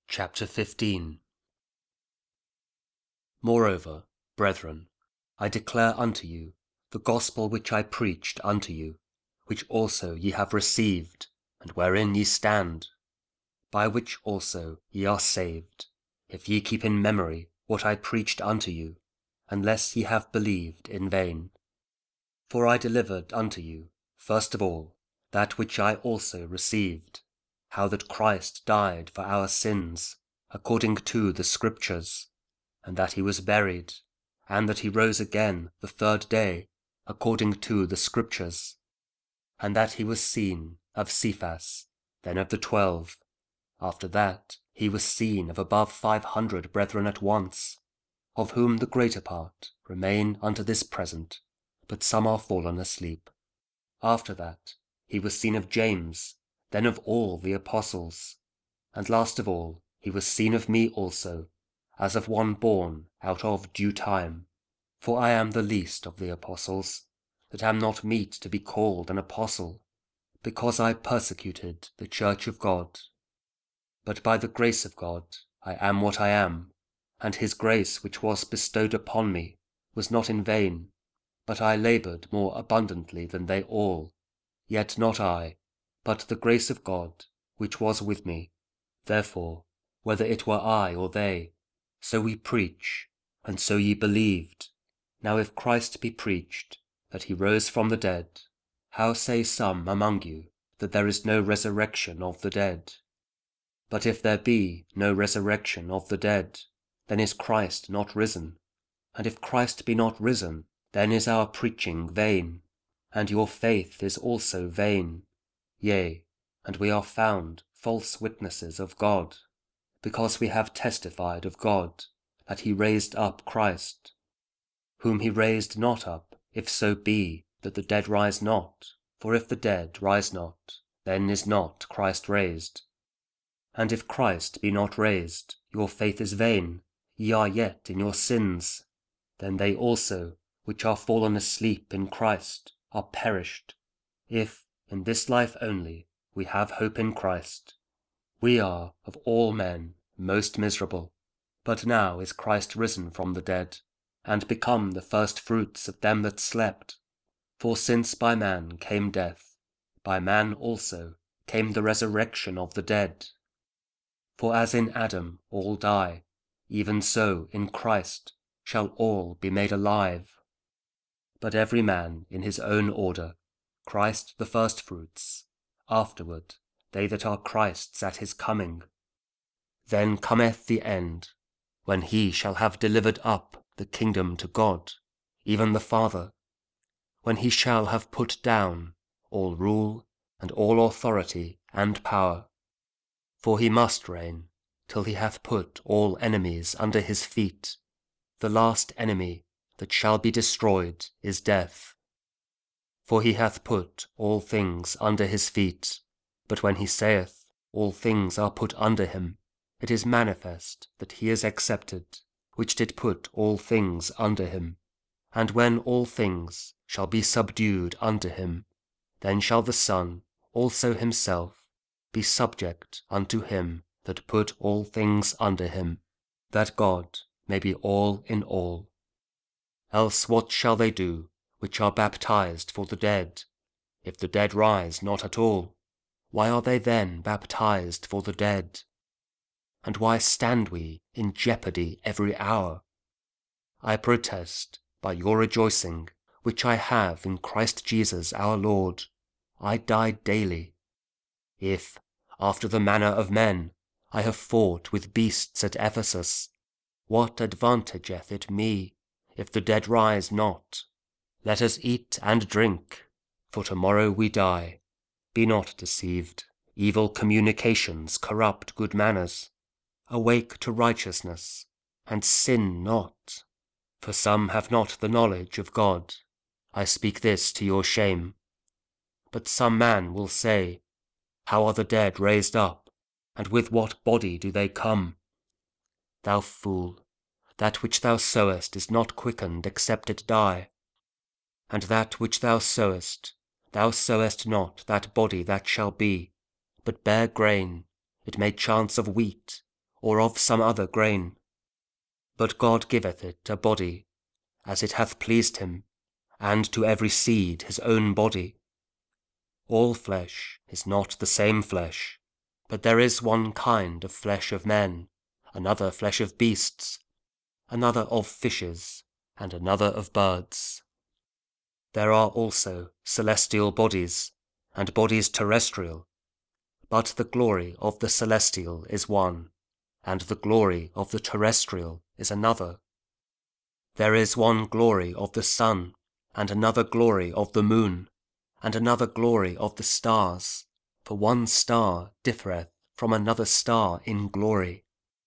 Chapter 15. Moreover, brethren, I declare unto you the gospel which I preached unto you, which also ye have received, and wherein ye stand, by which also ye are saved, if ye keep in memory what I preached unto you, unless ye have believed in vain. For I delivered unto you, first of all, that which I also received, how that Christ died for our sins, according to the Scriptures, and that he was buried, and that he rose again the third day, according to the Scriptures, and that he was seen of Cephas, then of the 12. After that he was seen of above 500 brethren at once, of whom the greater part remain unto this present, but some are fallen asleep. After that he was seen of James, then of all the apostles. And last of all he was seen of me also, as of one born out of due time. For I am the least of the apostles, that am not meet to be called an apostle, because I persecuted the church of God. But by the grace of God I am what I am, and his grace which was bestowed upon me was not in vain, but I laboured more abundantly than they all. Yet not I, but the grace of God which was with me. Therefore, whether it were I or they, so we preach, and so ye believed. Now if Christ be preached, that he rose from the dead, how say some among you that there is no resurrection of the dead? But if there be no resurrection of the dead, then is Christ not risen? And if Christ be not risen, then is our preaching vain, and your faith is also vain. Yea, and we are found false witnesses of God, because we have testified of God, that he raised up Christ, whom he raised not up, if so be that the dead rise not. For if the dead rise not, then is not Christ raised. And if Christ be not raised, your faith is vain, ye are yet in your sins. Then they also, which are fallen asleep in Christ, are perished. If, in this life only, we have hope in Christ, we are, of all men, most miserable. But now is Christ risen from the dead, and become the firstfruits of them that slept. For since by man came death, by man also came the resurrection of the dead. For as in Adam all die, even so in Christ shall all be made alive. But every man in his own order, Christ the firstfruits, afterward they that are Christ's at his coming. Then cometh the end, when he shall have delivered up the kingdom to God, even the Father, when he shall have put down all rule and all authority and power. For he must reign till he hath put all enemies under his feet. The last enemy that shall be destroyed is death. For he hath put all things under his feet. But when he saith, all things are put under him, it is manifest that he is accepted, which did put all things under him. And when all things shall be subdued unto him, then shall the Son also himself be subject unto him that put all things under him, that God may be all in all. Else what shall they do which are baptized for the dead? If the dead rise not at all, why are they then baptized for the dead? And why stand we in jeopardy every hour? I protest by your rejoicing, which I have in Christ Jesus our Lord, I die daily. If, after the manner of men, I have fought with beasts at Ephesus, what advantageth it me, if the dead rise not? Let us eat and drink, for tomorrow we die. Be not deceived. Evil communications corrupt good manners. Awake to righteousness, and sin not. For some have not the knowledge of God. I speak this to your shame. But some man will say, how are the dead raised up, and with what body do they come? Thou fool, that which thou sowest is not quickened except it die. And that which thou sowest not that body that shall be, but bare grain, it may chance of wheat, or of some other grain. But God giveth it a body, as it hath pleased him, and to every seed his own body. All flesh is not the same flesh, but there is one kind of flesh of men, another flesh of beasts, another of fishes, and another of birds. There are also celestial bodies, and bodies terrestrial, but the glory of the celestial is one, and the glory of the terrestrial is another. There is one glory of the sun, and another glory of the moon, and another glory of the stars, for one star differeth from another star in glory.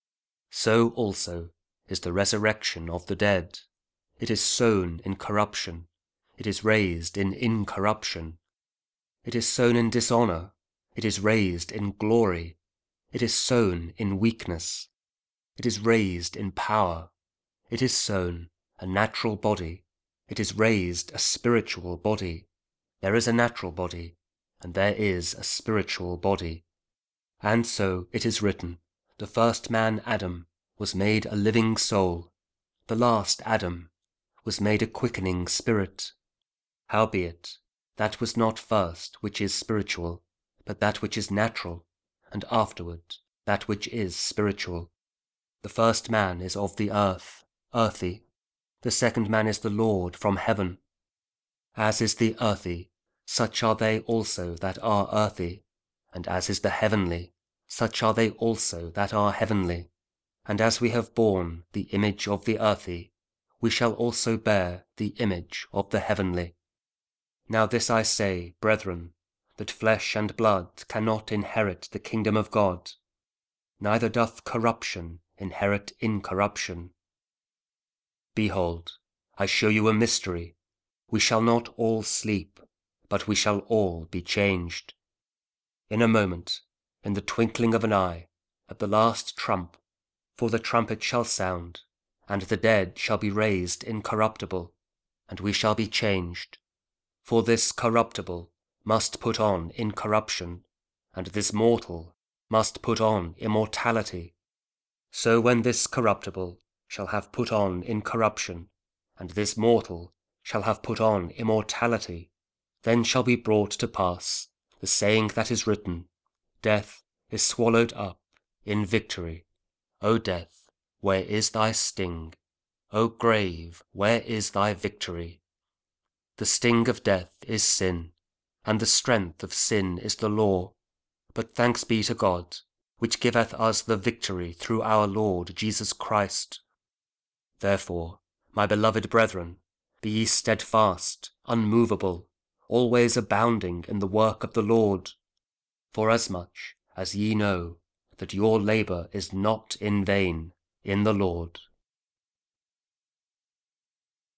So also is the resurrection of the dead. It is sown in corruption, it is raised in incorruption. It is sown in dishonour, it is raised in glory. It is sown in weakness, it is raised in power. It is sown a natural body, it is raised a spiritual body. There is a natural body, and there is a spiritual body. And so it is written, the first man Adam was made a living soul, the last Adam was made a quickening spirit. Howbeit, that was not first which is spiritual, but that which is natural, and afterward that which is spiritual. The first man is of the earth, earthy. The second man is the Lord from heaven. As is the earthy, such are they also that are earthy, and as is the heavenly, such are they also that are heavenly. And as we have borne the image of the earthy, we shall also bear the image of the heavenly. Now this I say, brethren, that flesh and blood cannot inherit the kingdom of God, neither doth corruption inherit incorruption. Behold, I show you a mystery. We shall not all sleep, but we shall all be changed. In a moment, in the twinkling of an eye, at the last trump, for the trumpet shall sound, and the dead shall be raised incorruptible, and we shall be changed. For this corruptible must put on incorruption, and this mortal must put on immortality. So when this corruptible shall have put on incorruption, and this mortal shall have put on immortality, then shall be brought to pass the saying that is written, Death is swallowed up in victory. O death, where is thy sting? O grave, where is thy victory? The sting of death is sin, and the strength of sin is the law. But thanks be to God, which giveth us the victory through our Lord Jesus Christ. Therefore, my beloved brethren, be ye steadfast, unmovable, always abounding in the work of the Lord, forasmuch as ye know that your labour is not in vain in the Lord.